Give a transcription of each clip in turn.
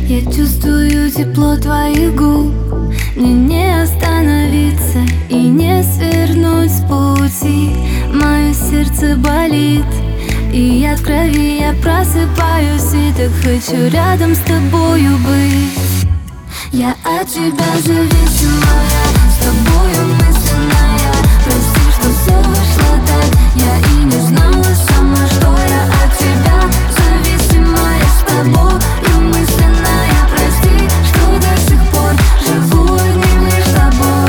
Я чувствую тепло твоих губ. Мне не остановиться и не свернуть с пути. Мое сердце болит, и я в крови, я просыпаюсь и так хочу рядом с тобою быть. Я от тебя зависимая, с тобою мысленная. Прости, что все вышло так, я и не знала сама, что я от тебя зависимая. С тобою мысленная. Прости, что до сих пор живу одним лишь тобой.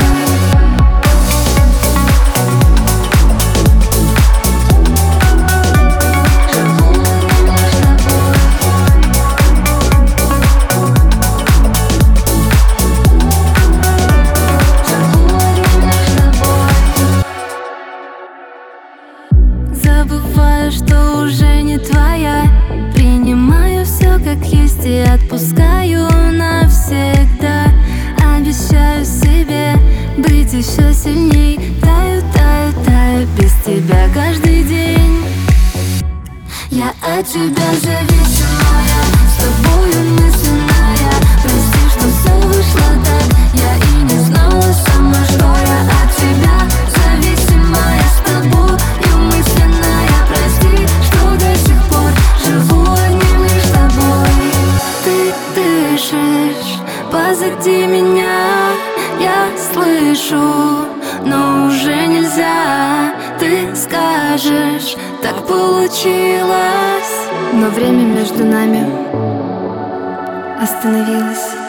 Забываю, что уже не твоя. Принимаю все как есть и отпускаю навсегда. Обещаю себе быть еще сильней. Таю, таю, таю без тебя каждый день. Я от тебя зависимая, с тобою мысленная. Прости, что все вышло так, я и не знала сама, что я от тебя зависимая. С тобою мысленная. Прости, что до сих пор живу одним лишь тобой. Ты дышишь позади меня, я слышу, но уже нельзя. Ты скажешь, так получилось, но время между нами остановилось.